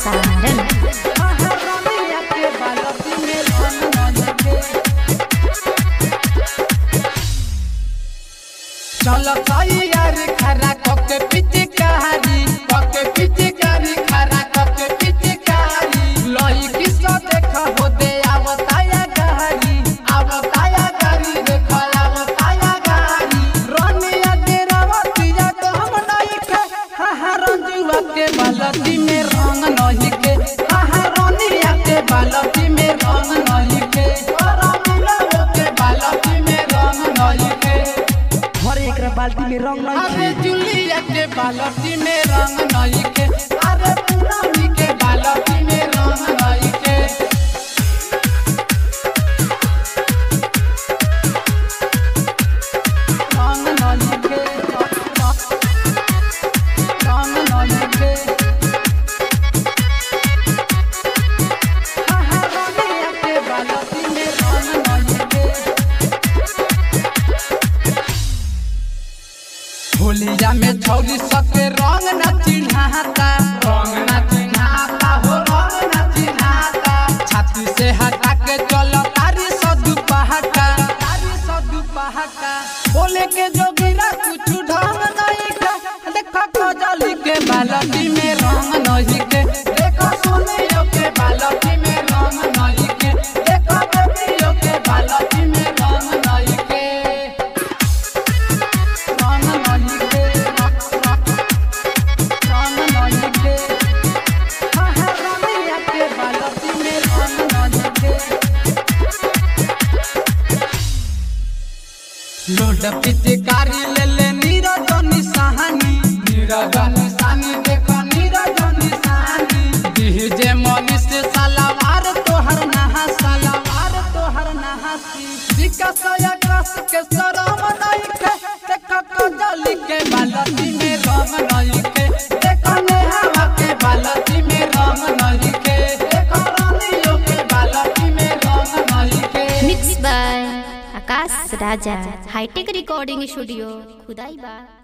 सारण। चलो यार खरा कके पीछे कहानी खरा कके पीछे कहानी लई किस्सा देखा हो दे आवताया गाड़ी देखा आवताया गाड़ी रनिया डेरावतिया तो हम नहीं के हा रंजुआ के बालती में रंग नहीं के हा रनिया के बालती में रंग नहीं के रमिला के बालती में रंग नहीं के बाल्टी में रंग नहीं अरे जुलिया के बालती में रंग नहीं के अरे पूनमी के बालती में रंग नहीं के रंग नहीं के रंग नहीं के रनिया के बालती में रंग नहीं के होलिया में छौरी सके रंग न चिन्हाता हो रंग न चिन्हाता छाती से हटा के चलो तारी सदु पहाटा बोले के जोगिरा कुछ ढंग नहीं के देखा कजली के बालती में रंग नहीं के देखा सोनियो के बालती में रंग नहीं के देखा बेटियो के बालती में रंग नहीं के रंग नहीं के रंग नहीं के हा रनिया के बालती में रंग नहीं के लोड पिचकारी ले ले नीरजनी सहानी देखो नीरजनी सहानी डीजे मनीष से सलावार तोहर नहासी विकास आकाश के शरम नहीं के देखो कजली के बालती में रंग नहीं के देखो नेहा के बालती में रंग नहीं के देखो रनियो के बालती में रंग नहीं के। Mix by Akash Raja, hi-tech recording studio, खुदाईबा।